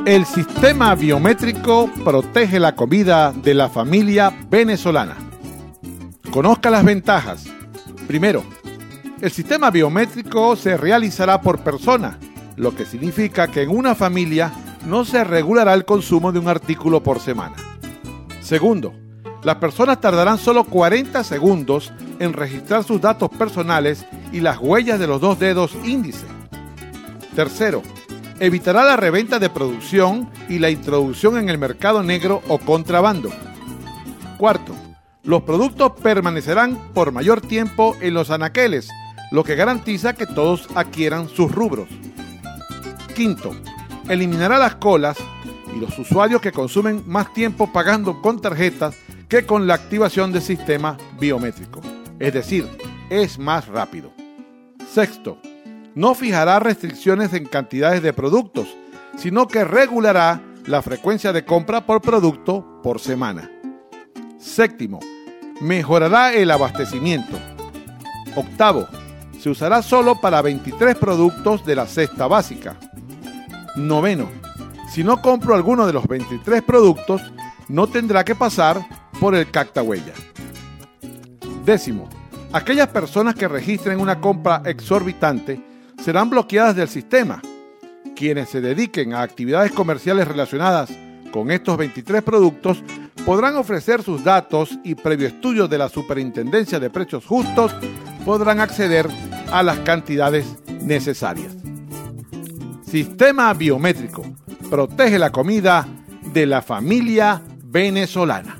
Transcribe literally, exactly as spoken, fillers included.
El sistema biométrico protege la comida de la familia venezolana. Conozca las ventajas. Primero, el sistema biométrico se realizará por persona, lo que significa que en una familia no se regulará el consumo de un artículo por semana. Segundo, las personas tardarán solo cuarenta segundos en registrar sus datos personales y las huellas de los dos dedos índice. Tercero, evitará la reventa de producción y la introducción en el mercado negro o contrabando. Cuarto, los productos permanecerán por mayor tiempo en los anaqueles, lo que garantiza que todos adquieran sus rubros. Quinto, eliminará las colas y los usuarios que consumen más tiempo pagando con tarjetas que con la activación del sistema biométrico. Es decir, es más rápido. Sexto, no fijará restricciones en cantidades de productos, sino que regulará la frecuencia de compra por producto por semana. Séptimo, mejorará el abastecimiento. Octavo, se usará solo para veintitrés productos de la cesta básica. Noveno, si no compro alguno de los veintitrés productos, no tendrá que pasar por el cactahuella. Décimo, aquellas personas que registren una compra exorbitante serán bloqueadas del sistema. Quienes se dediquen a actividades comerciales relacionadas con estos veintitrés productos podrán ofrecer sus datos y, previo estudio de la Superintendencia de Precios Justos, podrán acceder a las cantidades necesarias. Sistema biométrico. Protege la comida de la familia venezolana.